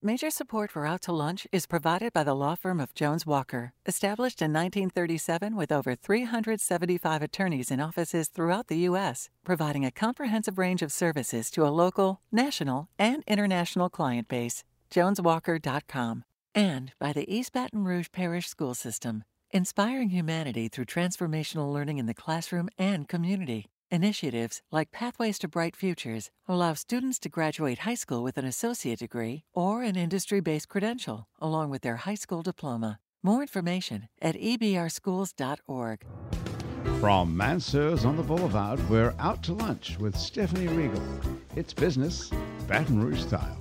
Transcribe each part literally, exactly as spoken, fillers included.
Major support for Out to Lunch is provided by the law firm of Jones Walker, established in nineteen thirty-seven with over three hundred seventy-five attorneys in offices throughout the U S, providing a comprehensive range of services to a local, national, and international client base. jones walker dot com. And by the East Baton Rouge Parish School System, inspiring humanity through transformational learning in the classroom and community. Initiatives like Pathways to Bright Futures allow students to graduate high school with an associate degree or an industry-based credential, along with their high school diploma. More information at e b r schools dot org. From Mansur's on the Boulevard, we're out to lunch with Stephanie Regal. It's business, Baton Rouge style.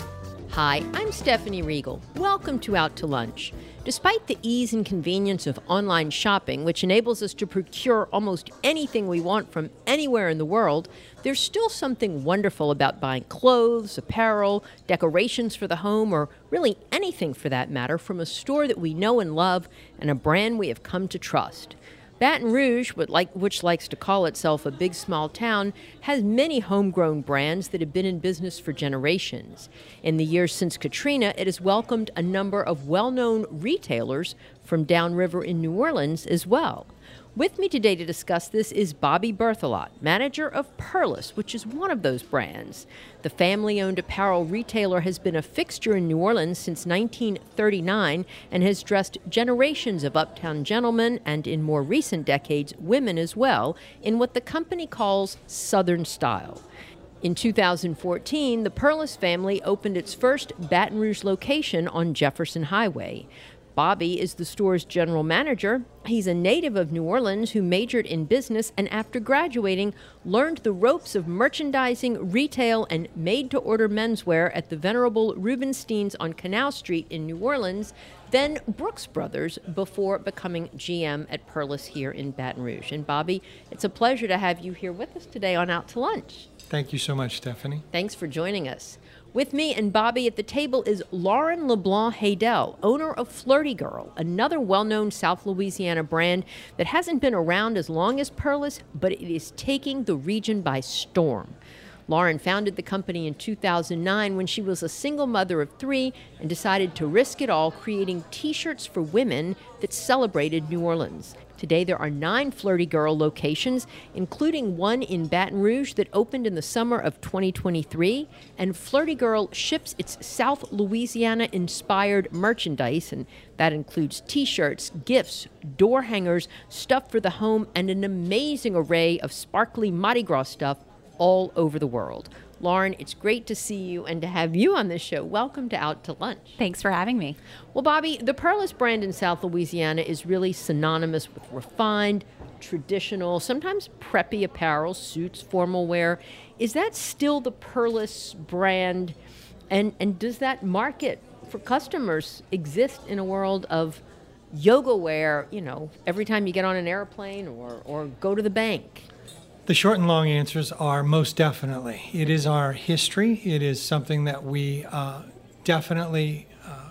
Hi, I'm Stephanie Regal. Welcome to Out to Lunch. Despite the ease and convenience of online shopping, which enables us to procure almost anything we want from anywhere in the world, there's still something wonderful about buying clothes, apparel, decorations for the home, or really anything for that matter, from a store that we know and love and a brand we have come to trust. Baton Rouge, which likes to call itself a big small town, has many homegrown brands that have been in business for generations. In the years since Katrina, it has welcomed a number of well-known retailers from downriver in New Orleans as well. With me today to discuss this is Bobby Berthelot, manager of Perlis, which is one of those brands. The family-owned apparel retailer has been a fixture in New Orleans since nineteen thirty-nine and has dressed generations of uptown gentlemen and, in more recent decades, women as well, in what the company calls Southern style. In two thousand fourteen, the Perlis family opened its first Baton Rouge location on Jefferson Highway. Bobby is the store's general manager. He's a native of New Orleans who majored in business and after graduating learned the ropes of merchandising, retail, and made-to-order menswear at the venerable Rubenstein's on Canal Street in New Orleans, then Brooks Brothers, before becoming G M at Perlis here in Baton Rouge. And Bobby, it's a pleasure to have you here with us today on Out to Lunch. Thank you so much, Stephanie. Thanks for joining us. With me and Bobby at the table is Lauren LeBlanc Haydel, owner of Flirty Girl, another well-known South Louisiana brand that hasn't been around as long as Perlis, but it is taking the region by storm. Lauren founded the company in two thousand nine when she was a single mother of three and decided to risk it all creating T-shirts for women that celebrated New Orleans. Today, there are nine Flirty Girl locations, including one in Baton Rouge that opened in the summer of twenty twenty-three. And Flirty Girl ships its South Louisiana-inspired merchandise, and that includes T-shirts, gifts, door hangers, stuff for the home, and an amazing array of sparkly Mardi Gras stuff all over the world. Lauren, it's great to see you and to have you on this show. Welcome to Out to Lunch. Thanks for having me. Well, Bobby, the Perlis brand in South Louisiana is really synonymous with refined, traditional, sometimes preppy apparel, suits, formal wear. Is that still the Perlis brand? And, and does that market for customers exist in a world of yoga wear, you know, every time you get on an airplane or, or go to the bank? The short and long answers are most definitely. It is our history. It is something that we uh, definitely uh,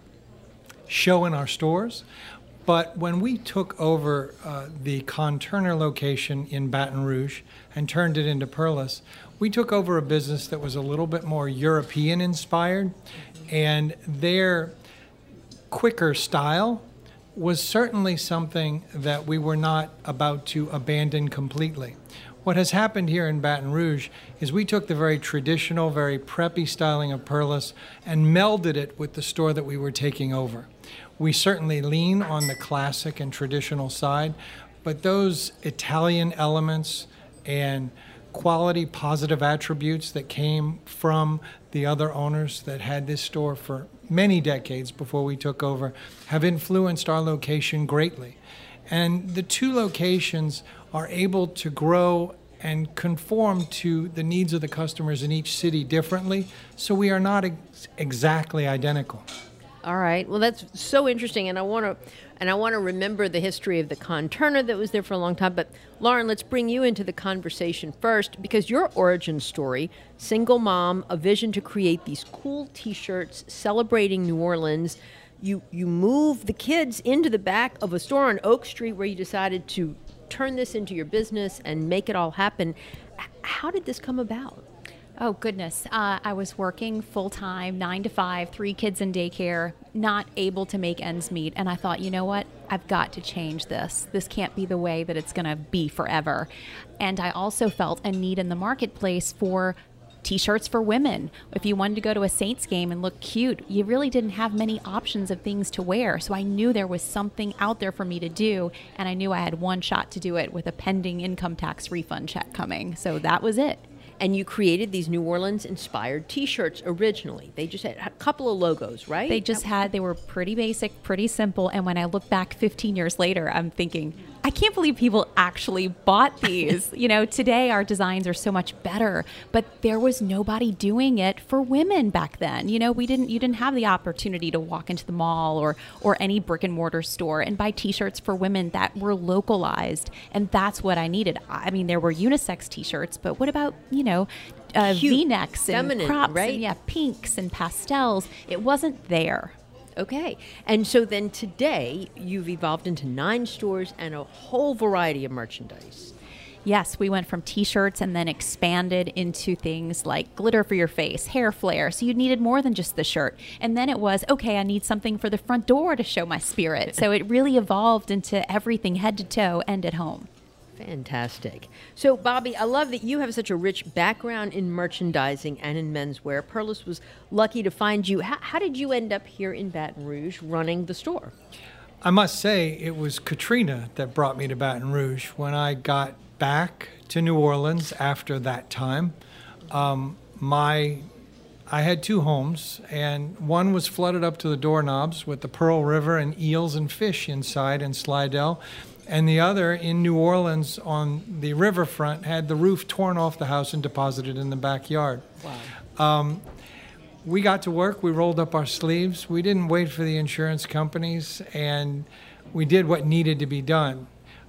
show in our stores. But when we took over uh, the Con Turner location in Baton Rouge and turned it into Perlis, we took over a business that was a little bit more European inspired, and their quicker style was certainly something that we were not about to abandon completely. What has happened here in Baton Rouge is we took the very traditional, very preppy styling of Perlis and melded it with the store that we were taking over. We certainly lean on the classic and traditional side, but those Italian elements and quality, positive attributes that came from the other owners that had this store for many decades before we took over have influenced our location greatly. And the two locations are able to grow and conform to the needs of the customers in each city differently, so we are not ex- exactly identical. All right. Well, that's so interesting, and I want to, and I want to remember the history of the Con Turner that was there for a long time. But Lauren, let's bring you into the conversation first, because your origin story, single mom, a vision to create these cool T-shirts celebrating New Orleans. You you move the kids into the back of a store on Oak Street where you decided to turn this into your business and make it all happen. How did this come about? Oh, goodness. Uh, I was working full time, nine to five, three kids in daycare, not able to make ends meet. And I thought, you know what? I've got to change this. This can't be the way that it's going to be forever. And I also felt a need in the marketplace for T-shirts for women. If you wanted to go to a Saints game and look cute, you really didn't have many options of things to wear. So I knew there was something out there for me to do, and I knew I had one shot to do it with a pending income tax refund check coming. So that was it. And you created these New Orleans-inspired T-shirts originally. They just had a couple of logos, right? They just had, they were pretty basic, pretty simple. And when I look back fifteen years later, I'm thinking, I can't believe people actually bought these. You know, today our designs are so much better, but there was nobody doing it for women back then. You know, we didn't, you didn't have the opportunity to walk into the mall or, or any brick and mortar store and buy T-shirts for women that were localized. And that's what I needed. I mean, there were unisex T-shirts, but what about, you know, uh, V-necks and feminine, crops right? and yeah, pinks and pastels? It wasn't there. Okay. And so then today, you've evolved into nine stores and a whole variety of merchandise. Yes, we went from T-shirts and then expanded into things like glitter for your face, hair flare. So you needed more than just the shirt. And then it was, okay, I need something for the front door to show my spirit. So it really evolved into everything head to toe and at home. Fantastic. So, Bobby, I love that you have such a rich background in merchandising and in menswear. Perlis was lucky to find you. How, how did you end up here in Baton Rouge running the store? I must say it was Katrina that brought me to Baton Rouge. When I got back to New Orleans after that time, um, my I had two homes, and one was flooded up to the doorknobs with the Pearl River and eels and fish inside in Slidell. And the other in New Orleans on the riverfront had the roof torn off the house and deposited in the backyard. Wow. Um, we got to work. We rolled up our sleeves. We didn't wait for the insurance companies, and we did what needed to be done.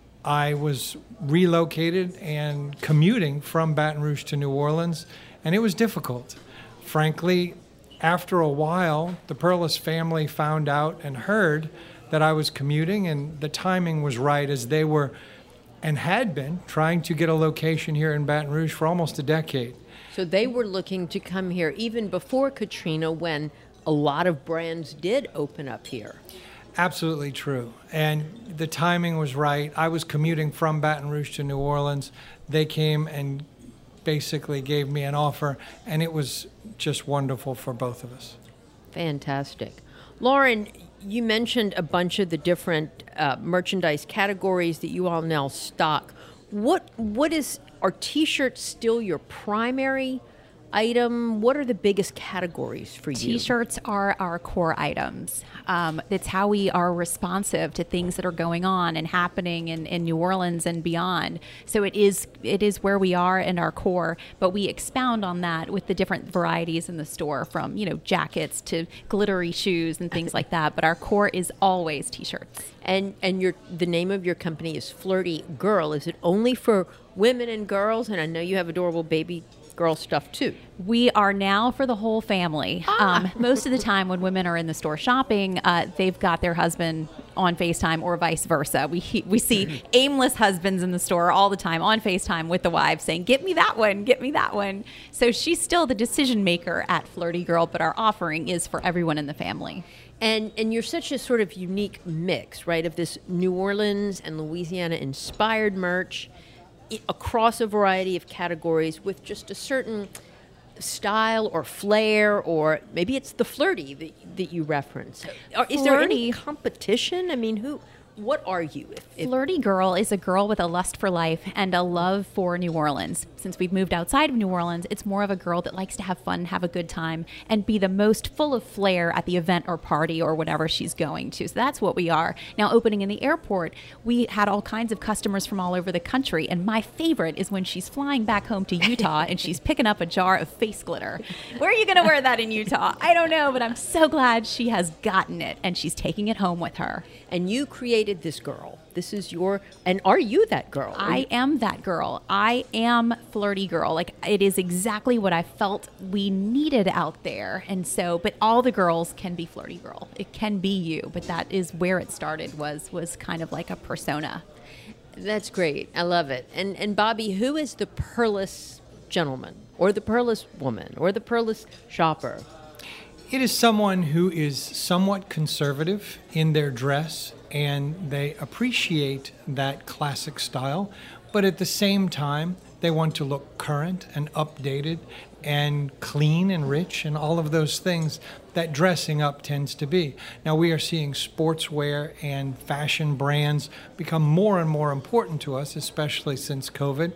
I was relocated and commuting from Baton Rouge to New Orleans, and it was difficult. Frankly, after a while, the Perlis family found out and heard that I was commuting, and the timing was right as they were and had been trying to get a location here in Baton Rouge for almost a decade. So they were looking to come here even before Katrina, when a lot of brands did open up here. Absolutely true. And the timing was right. I was commuting from Baton Rouge to New Orleans. They came and basically gave me an offer, and it was just wonderful for both of us. Fantastic. Lauren, you mentioned a bunch of the different uh, merchandise categories that you all now stock. What what is are T-shirts still your primary item? What are the biggest categories for you? T-shirts are our core items. Um, it's how we are responsive to things that are going on and happening in, in New Orleans and beyond. So it is it is where we are in our core, but we expound on that with the different varieties in the store, from, you know, jackets to glittery shoes and things like that. But our core is always T-shirts. And and your the name of your company is Flirty Girl. Is it only for women and girls? And I know you have adorable baby girl stuff too. We are now for the whole family. Ah. Um, most of the time when women are in the store shopping, uh, they've got their husband on FaceTime or vice versa. We we see aimless husbands in the store all the time on FaceTime with the wives saying, get me that one, get me that one. So she's still the decision maker at Flirty Girl, but our offering is for everyone in the family. And and you're such a sort of unique mix, right, of this New Orleans and Louisiana inspired merch across a variety of categories with just a certain style or flair, or maybe it's the flirty that, that you reference. Are, is there any competition? I mean, who? What are you? If, if Flirty Girl is a girl with a lust for life and a love for New Orleans. Since we've moved outside of New Orleans, it's more of a girl that likes to have fun, have a good time, and be the most full of flair at the event or party or whatever she's going to. So that's what we are. Now, opening in the airport, we had all kinds of customers from all over the country, and my favorite is when she's flying back home to Utah and she's picking up a jar of face glitter. Where are you going to wear that in Utah? I don't know, but I'm so glad she has gotten it and she's taking it home with her. And you created this girl. This is your, and are you that girl? I am that girl. I am Flirty Girl. Like, it is exactly what I felt we needed out there. And so, but all the girls can be Flirty Girl. It can be you, but that is where it started, was was kind of like a persona. That's great. I love it. And and Bobby, who is the Perlis gentleman or the pearless woman or the pearless shopper? It is someone who is somewhat conservative in their dress, and they appreciate that classic style, but at the same time, they want to look current and updated and clean and rich and all of those things that dressing up tends to be. Now, we are seeing sportswear and fashion brands become more and more important to us, especially since COVID,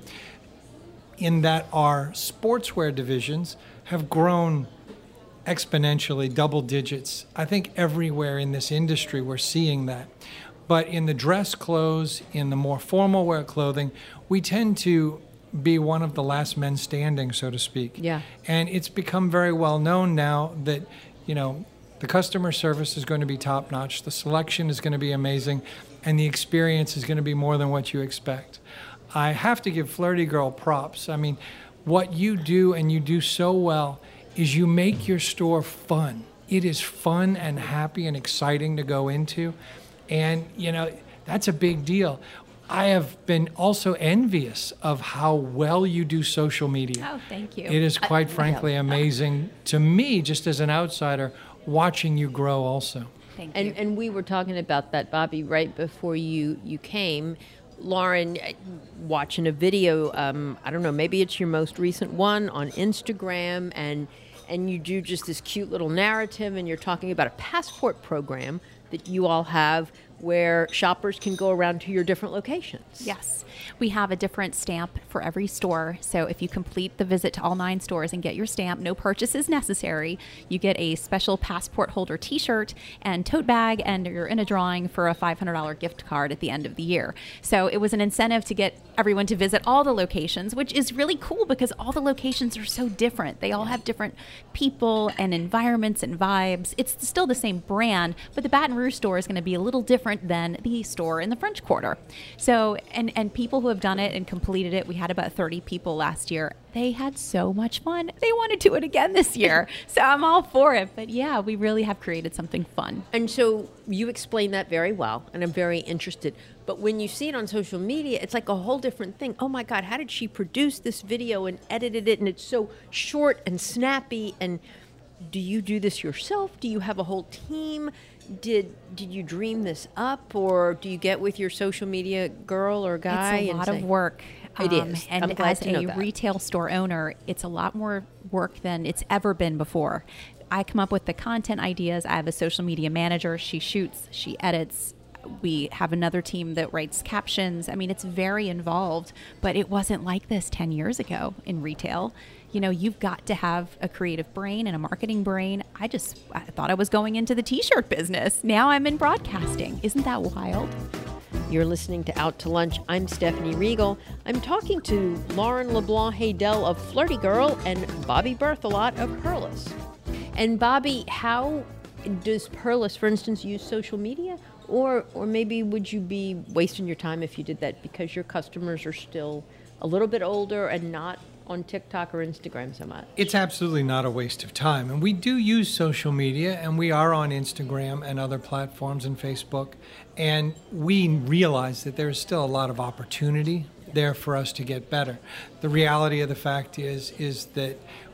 in that our sportswear divisions have grown exponentially, double digits. I think everywhere in this industry we're seeing that. But in the dress clothes, in the more formal wear clothing, we tend to be one of the last men standing, so to speak. Yeah. And it's become very well known now that, you know, the customer service is going to be top notch, the selection is going to be amazing, and the experience is going to be more than what you expect. I have to give Flirty Girl props. I mean, what you do, and you do so well, is you make your store fun. It is fun and happy and exciting to go into. And, you know, that's a big deal. I have been also envious of how well you do social media. Oh, thank you. It is quite frankly amazing to me, just as an outsider, watching you grow also. Thank And you. and we were talking about that, Bobby, right before you, you came. Lauren, watching a video, um, I don't know, maybe it's your most recent one on Instagram, and and you do just this cute little narrative, and you're talking about a passport program that you all have where shoppers can go around to your different locations. Yes. We have a different stamp for every store. So if you complete the visit to all nine stores and get your stamp, no purchase is necessary. You get a special passport holder t-shirt and tote bag, and you're in a drawing for a five hundred dollars gift card at the end of the year. So it was an incentive to get everyone to visit all the locations, which is really cool because all the locations are so different. They all have different people and environments and vibes. It's still the same brand, but the Baton Rouge store is going to be a little different than the store in the French Quarter. So, and, and people who have done it and completed it, we had about thirty people last year. They had so much fun. They want to do it again this year. So I'm all for it. But yeah, we really have created something fun. And so you explain that very well, and I'm very interested. But when you see it on social media, it's like a whole different thing. Oh my God, how did she produce this video and edited it? And it's so short and snappy. And do you do this yourself? Do you have a whole team? Did did you dream this up, or do you get with your social media girl or guy? It's a and lot say, of work. It Um, is. And I'm glad as to know a that. retail store owner, it's a lot more work than it's ever been before. I come up with the content ideas. I have a social media manager. She shoots, she edits. We have another team that writes captions. I mean, it's very involved, but it wasn't like this ten years ago in retail. You know, you've got to have a creative brain and a marketing brain. I just I thought I was going into the t-shirt business. Now I'm in broadcasting. Isn't that wild? You're listening to Out to Lunch. I'm Stephanie Riegel. I'm talking to Lauren LeBlanc Haydel of Flirty Girl and Bobby Berthelot of Pearless. And Bobby, how does Pearless, for instance, use social media? Or or maybe would you be wasting your time if you did that because your customers are still a little bit older and not on TikTok or Instagram so much? It's absolutely not a waste of time. And we do use social media, and we are on Instagram and other platforms and Facebook. And we realize that there's still a lot of opportunity there for us to get better. The reality of the fact is, is that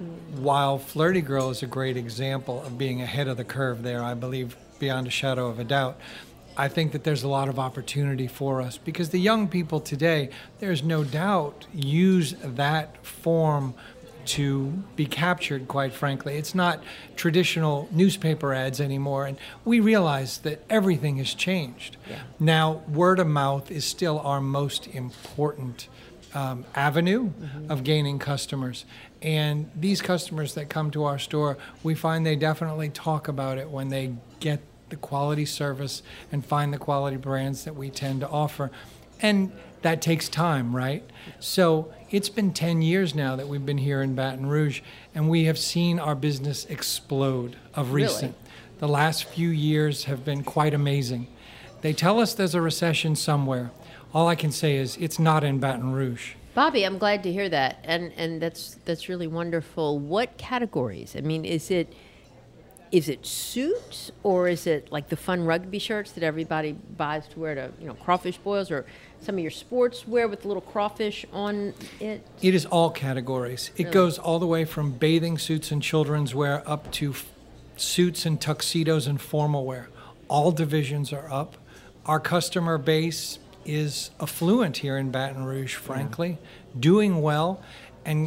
while Flirty Girl is a great example of being ahead of the curve there, I believe beyond a shadow of a doubt, I think that there's a lot of opportunity for us because the young people today, there's no doubt, use that form to be captured, quite frankly. It's not traditional newspaper ads anymore, and we realize that everything has changed. Yeah. Now, word of mouth is still our most important um, avenue mm-hmm. of gaining customers. And these customers that come to our store, we find they definitely talk about it when they get the quality service and find the quality brands that we tend to offer. And that takes time, right? So it's been ten years now that we've been here in Baton Rouge, and we have seen our business explode of recent. Really? The last few years have been quite amazing. They tell us there's a recession somewhere. All I can say is it's not in Baton Rouge. Bobby, I'm glad to hear that, and and that's that's really wonderful. What categories? I mean, is it is it suits, or is it like the fun rugby shirts that everybody buys to wear to, you know, crawfish boils, or some of your sports wear with little crawfish on it? It is all categories. It Really? goes all the way from bathing suits and children's wear up to f- suits and tuxedos and formal wear. All divisions are up. Our customer base is affluent here in Baton Rouge, frankly, yeah. doing well. And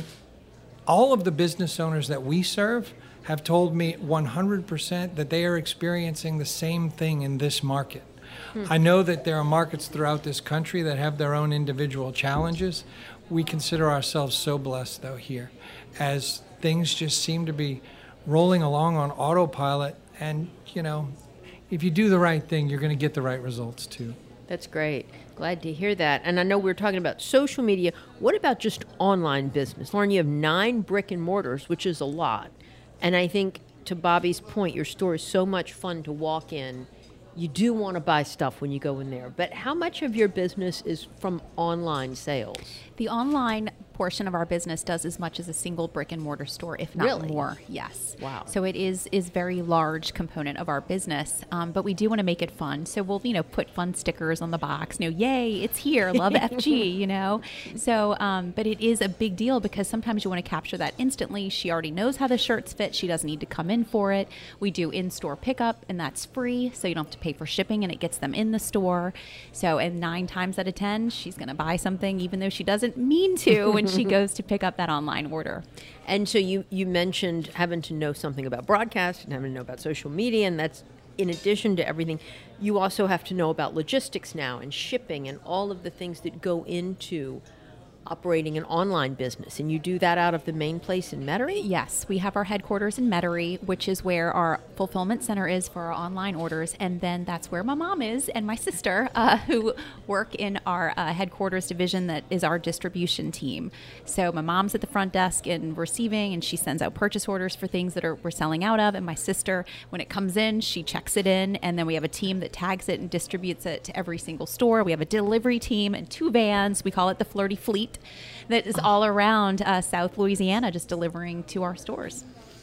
all of the business owners that we serve have told me one hundred percent that they are experiencing the same thing in this market. Hmm. I know that there are markets throughout this country that have their own individual challenges. We consider ourselves so blessed, though, here, as things just seem to be rolling along on autopilot. And, you know, if you do the right thing, you're going to get the right results, too. That's great. Glad to hear that. And I know we were talking about social media. What about just online business? Lauren, you have nine brick and mortars, which is a lot. And I think, to Bobby's point, your store is so much fun to walk in. You do want to buy stuff when you go in there. But how much of your business is from online sales? The online portion of our business does as much as a single brick and mortar store, if not Really? more. Yes. Wow. So it is is very large component of our business, um, but we do want to make it fun. So we'll you know put fun stickers on the box. You know, yay, it's here. Love F G. You know. So, um, but it is a big deal because sometimes you want to capture that instantly. She already knows how the shirts fit. She doesn't need to come in for it. We do in-store pickup, and that's free, so you don't have to pay for shipping, and it gets them in the store. So, and nine times out of ten, she's going to buy something, even though she doesn't mean to, when she goes to pick up that online order. And so you, you mentioned having to know something about broadcast and having to know about social media, and that's in addition to everything. You also have to know about logistics now and shipping and all of the things that go into operating an online business. And you do that out of the main place in Metairie? Yes, we have our headquarters in Metairie, which is where our fulfillment center is for our online orders. And then that's where my mom is and my sister, uh, who work in our uh, headquarters division that is our distribution team. So my mom's at the front desk and receiving, and she sends out purchase orders for things that are we're selling out of. And my sister, when it comes in, she checks it in. And then we have a team that tags it and distributes it to every single store. We have a delivery team and two vans. We call it the Flirty Fleet. That is all around uh, South Louisiana, just delivering to our stores.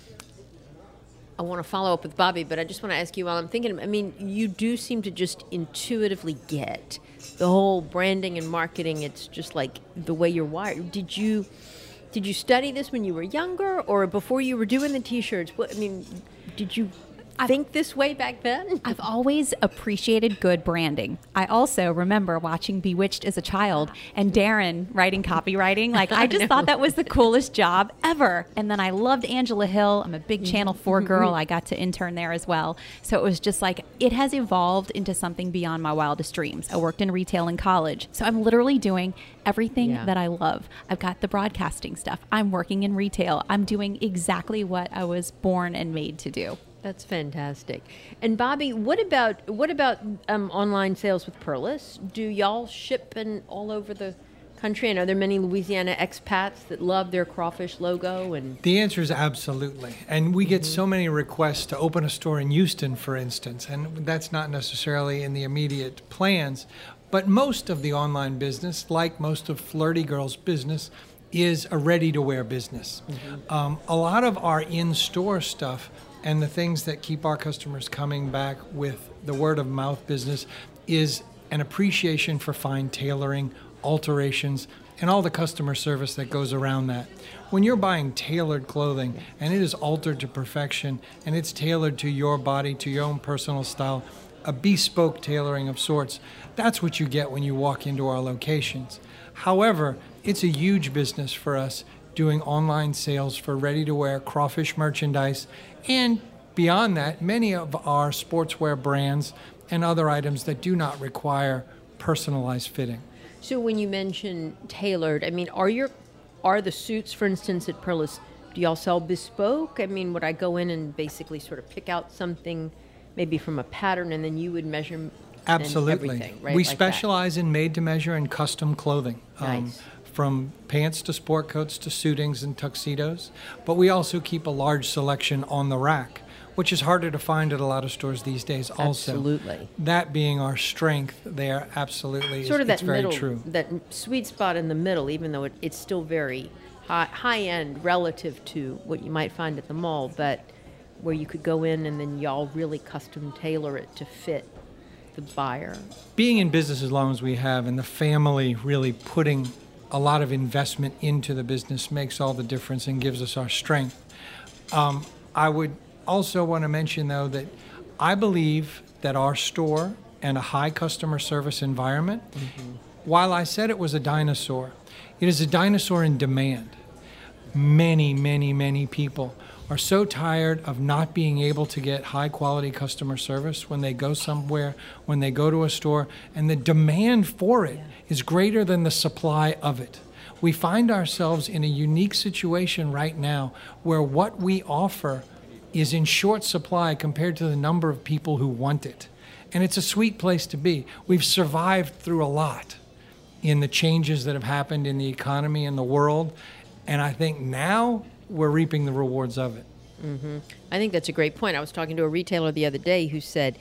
I want to follow up with Bobby, but I just want to ask you while I'm thinking, I mean, you do seem to just intuitively get the whole branding and marketing. It's just like the way you're wired. Did you did you study this when you were younger or before you were doing the T-shirts? What, I mean, did you think this way back then? I've always appreciated good branding. I also remember watching Bewitched as a child and Darren writing copywriting. Like, I just I thought that was the coolest job ever. And then I loved Angela Hill. I'm a big Channel four girl. I got to intern there as well. So it was just like, it has evolved into something beyond my wildest dreams. I worked in retail in college. So I'm literally doing everything yeah. that I love. I've got the broadcasting stuff. I'm working in retail. I'm doing exactly what I was born and made to do. That's fantastic. And Bobby, what about what about um, online sales with Perlis? Do y'all ship in all over the country? And are there many Louisiana expats that love their crawfish logo? And the answer is absolutely. And we get mm-hmm. so many requests to open a store in Houston, for instance, and that's not necessarily in the immediate plans. But most of the online business, like most of Flirty Girl's business, is a ready-to-wear business. Mm-hmm. Um, a lot of our in-store stuff and the things that keep our customers coming back with the word-of-mouth business is an appreciation for fine tailoring, alterations, and all the customer service that goes around that. When you're buying tailored clothing and it is altered to perfection and it's tailored to your body, to your own personal style, a bespoke tailoring of sorts, that's what you get when you walk into our locations. However, it's a huge business for us doing online sales for ready-to-wear crawfish merchandise, and beyond that, many of our sportswear brands and other items that do not require personalized fitting. So when you mention tailored, I mean, are your are the suits, for instance, at Perlis, do y'all sell bespoke? I mean, would I go in and basically sort of pick out something maybe from a pattern and then you would measure Absolutely. and everything, right? We like specialize that. in made-to-measure and custom clothing. Nice. Um, from pants to sport coats to suitings and tuxedos. But we also keep a large selection on the rack, which is harder to find at a lot of stores these days also. Absolutely. That being our strength there, absolutely, sort is, of that it's very middle, true. That sweet spot in the middle, even though it, it's still very high, high-end relative to what you might find at the mall, but where you could go in and then y'all really custom tailor it to fit the buyer? Being in business as long as we have, and the family really putting a lot of investment into the business makes all the difference and gives us our strength. Um, I would also want to mention, though, that I believe that our store and a high customer service environment, mm-hmm. while I said it was a dinosaur, it is a dinosaur in demand. Many, many, many people are so tired of not being able to get high quality customer service when they go somewhere, when they go to a store, and the demand for it yeah. is greater than the supply of it. We find ourselves in a unique situation right now where what we offer is in short supply compared to the number of people who want it. And it's a sweet place to be. We've survived through a lot in the changes that have happened in the economy and the world, and I think now we're reaping the rewards of it. Mm-hmm. I think that's a great point. I was talking to a retailer the other day who said,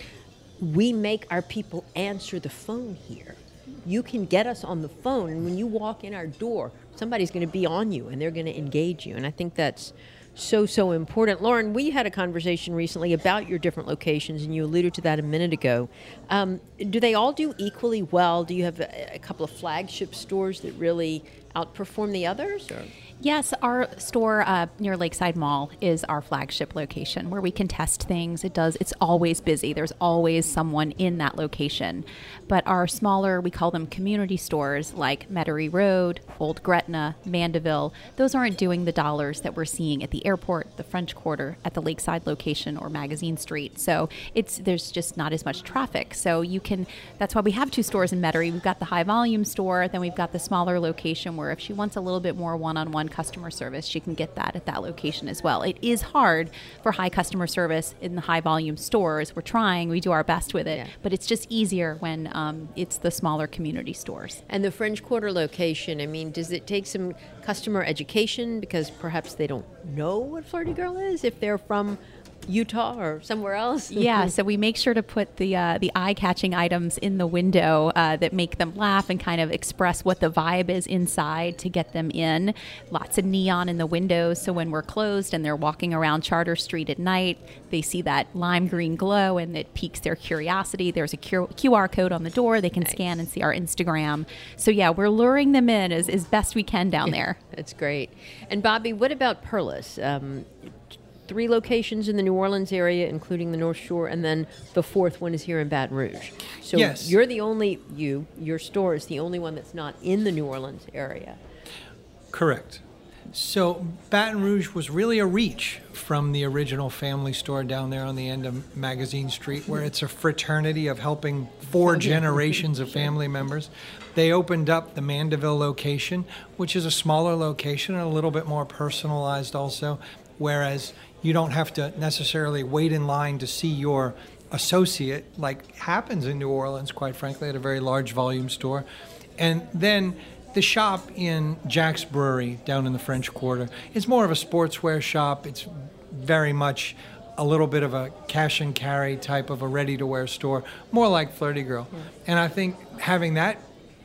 we make our people answer the phone here. You can get us on the phone, and when you walk in our door, somebody's going to be on you, and they're going to engage you. And I think that's so, so important. Lauren, we had a conversation recently about your different locations, and you alluded to that a minute ago. Um, do they all do equally well? Do you have a, a couple of flagship stores that really outperform the others? Or? Yes, our store uh, near Lakeside Mall is our flagship location where we can test things. It does. It's always busy. There's always someone in that location. But our smaller, we call them community stores like Metairie Road, Old Gretna, Mandeville, those aren't doing the dollars that we're seeing at the airport, the French Quarter, at the Lakeside location, or Magazine Street. So it's there's just not as much traffic. So you can. That's why we have two stores in Metairie. We've got the high volume store, then we've got the smaller location where if she wants a little bit more one-on-one customer service, she can get that at that location as well. It is hard for high customer service in the high volume stores. We're trying, we do our best with it, yeah. but it's just easier when um, it's the smaller community stores. And the French Quarter location, I mean, does it take some customer education because perhaps they don't know what Flirty Girl is if they're from Utah or somewhere else? Yeah, so we make sure to put the uh, the eye-catching items in the window uh, that make them laugh and kind of express what the vibe is inside to get them in. Lots of neon in the windows, so when we're closed and they're walking around Charter Street at night, they see that lime green glow and it piques their curiosity. There's a Q R code on the door. They can nice. scan and see our Instagram. So yeah, we're luring them in as, as best we can down there. That's great. And Bobby, what about Perlis? Um, Three locations in the New Orleans area, including the North Shore, and then the fourth one is here in Baton Rouge. So yes. you're the only, you, your store is the only one that's not in the New Orleans area. Correct. So Baton Rouge was really a reach from the original family store down there on the end of Magazine Street, where it's a fraternity of helping four generations of family members. They opened up the Mandeville location, which is a smaller location and a little bit more personalized also, whereas you don't have to necessarily wait in line to see your associate, like happens in New Orleans, quite frankly, at a very large volume store. And then the shop in Jack's Brewery down in the French Quarter is more of a sportswear shop. It's very much a little bit of a cash and carry type of a ready-to-wear store, more like Flirty Girl. Yeah. And I think having that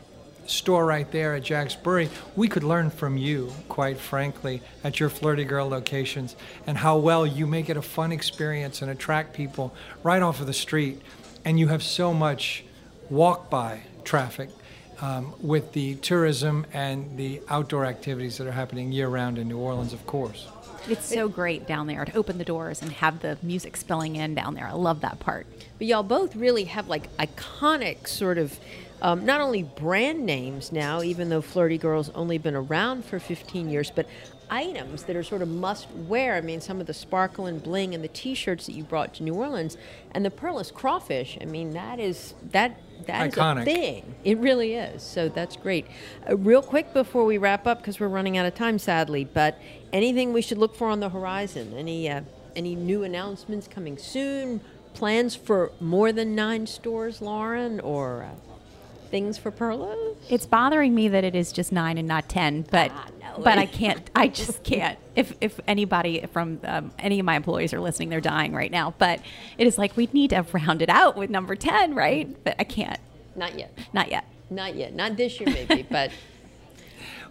store right there at Jack's Brewery, we could learn from you, quite frankly, at your Flirty Girl locations, and how well you make it a fun experience and attract people right off of the street. And you have so much walk-by traffic um, with the tourism and the outdoor activities that are happening year-round in New Orleans, of course. It's so great down there to open the doors and have the music spilling in down there. I love that part. But y'all both really have like iconic sort of Um, not only brand names now, even though Flirty Girl's only been around for fifteen years, but items that are sort of must wear. I mean, some of the sparkle and bling and the T-shirts that you brought to New Orleans, and the Perlis crawfish. I mean, that is that that iconic. Is a thing. It really is. So that's great. Uh, real quick before we wrap up, because we're running out of time, sadly. But anything we should look for on the horizon? Any uh, any new announcements coming soon? Plans for more than nine stores, Lauren, or? Uh, Things for Perlis? It's bothering me that it is just nine and not ten, but ah, no but I can't. I just can't. If if anybody from um, any of my employees are listening, they're dying right now. But it is like we need to round it out with number ten, right? But I can't. Not yet. Not yet. Not yet. Not this year, maybe. But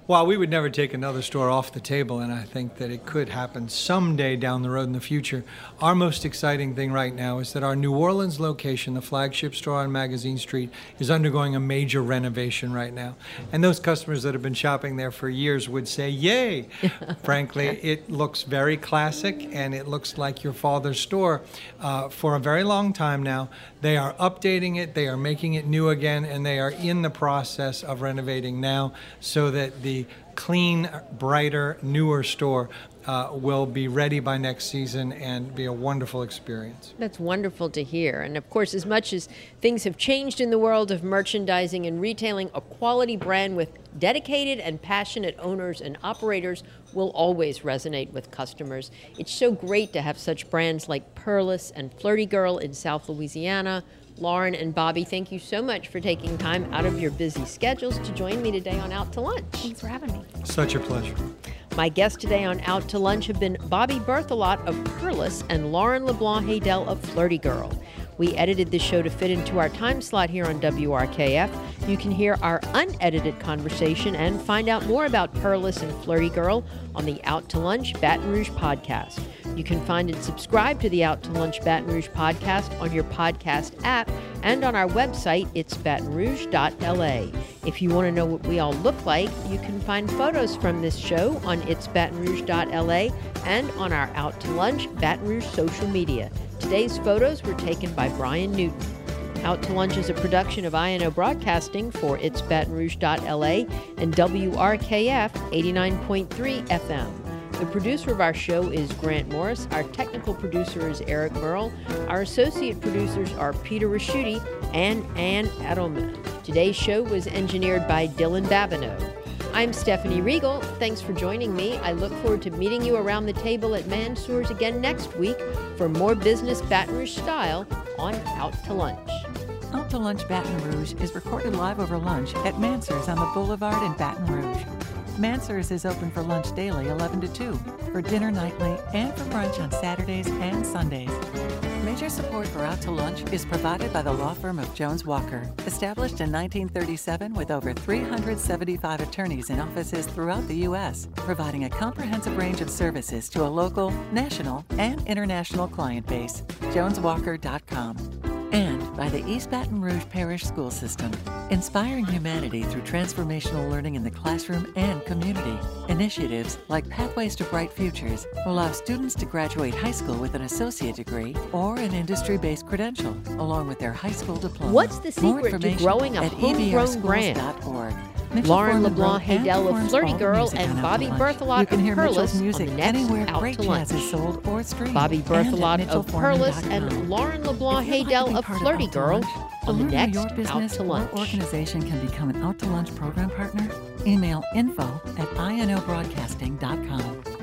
While we would never take another store off the table, and I think that it could happen someday down the road in the future, our most exciting thing right now is that our New Orleans location, the flagship store on Magazine Street, is undergoing a major renovation right now. And those customers that have been shopping there for years would say, yay! Frankly, it looks very classic, and it looks like your father's store uh, for a very long time now. They are updating it, they are making it new again, and they are in the process of renovating now so that the clean, brighter, newer store uh, will be ready by next season and be a wonderful experience. That's wonderful to hear. And of course, as much as things have changed in the world of merchandising and retailing, a quality brand with dedicated and passionate owners and operators will always resonate with customers. It's so great to have such brands like Perlis and Flirty Girl in South Louisiana. Lauren and Bobby, thank you so much for taking time out of your busy schedules to join me today on Out to Lunch. Thanks for having me. Such a pleasure. My guests today on Out to Lunch have been Bobby Berthelot of Perlis and Lauren LeBlanc Haydel of Flirty Girl. We edited this show to fit into our time slot here on W R K F. You can hear our unedited conversation and find out more about Perlis and Flirty Girl on the Out to Lunch Baton Rouge podcast. You can find and subscribe to the Out to Lunch Baton Rouge podcast on your podcast app and on our website, its baton rouge dot L A. If you want to know what we all look like, you can find photos from this show on its baton rouge dot L A and on our Out to Lunch Baton Rouge social media. Today's photos were taken by Brian Newton. Out to Lunch is a production of I N O Broadcasting for its baton rouge dot L A and W R K F eighty-nine point three F M. The producer of our show is Grant Morris. Our technical producer is Eric Merle. Our associate producers are Peter Raschuti and Ann Edelman. Today's show was engineered by Dylan Babineau. I'm Stephanie Riegel. Thanks for joining me. I look forward to meeting you around the table at Mansour's again next week for more business Baton Rouge style on Out to Lunch. Out to Lunch Baton Rouge is recorded live over lunch at Mansour's on the Boulevard in Baton Rouge. Mansour's is open for lunch daily eleven to two, for dinner nightly, and for brunch on Saturdays and Sundays. Major support for Out to Lunch is provided by the law firm of Jones Walker, established in nineteen thirty-seven with over three hundred seventy-five attorneys in offices throughout the U S, providing a comprehensive range of services to a local, national, and international client base. jones walker dot com. And by the East Baton Rouge Parish School System, inspiring humanity through transformational learning in the classroom and community. Initiatives like Pathways to Bright Futures allow students to graduate high school with an associate degree or an industry-based credential, along with their high school diploma. What's the More secret to information growing a at e b r homegrown schools brand? dot org. Mitchell Lauren Foreman LeBlanc wrote and Haydel of performs Flirty all the Girl music and on Out Bobby to Lunch. Berthelot You can of hear Perlis Mitchell's on music the next anywhere Out great to jazz Lunch. is sold or streamed. Bobby and at Berthelot mitchell of foreman dot Perlis com. and Lauren LeBlanc If you'd like to Haydel be of part Flirty Out to Girl Lunch, to on the learn how next your Out business to or Lunch. organization can become an Out to Lunch program partner, email info at I N O broadcasting dot com.